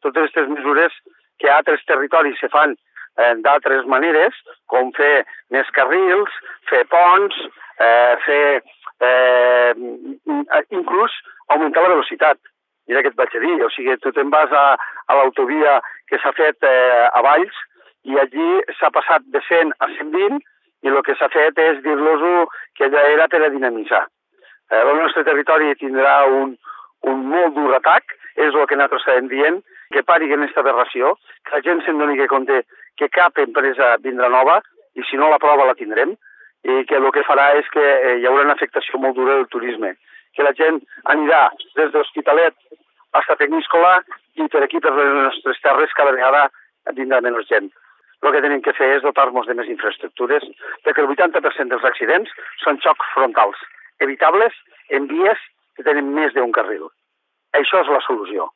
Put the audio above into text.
totes aquestes mesures que a altres territoris se fan d'altres maneres, com fer més carrils, fer ponts, inclús augmentar la velocitat. Mira què et vaig a dir, o sigui, tu te'n vas a l'autovia que s'ha fet a Valls i allí s'ha passat de 100 a 120 i el que s'ha fet és dir-los que allò era per a dinamitzar. El nostre territori tindrà un molt dur atac, és el que nosaltres estem dient, que pari aquesta aberració, que la gent se'n doni compte que cap empresa vindrà nova i si no la prova la tindrem i que el que farà és que hi haurà una afectació molt dura del turisme, que la gent anirà des de l'Hospitalet fins a Peníscola i per aquí per les nostres terres cada vegada vindrà menys gent. El que tenim que fer és dotar-nos de més infraestructures perquè el 80% dels accidents són xocs frontals, evitables en vies que tenen més d'un carril. Això és la solució.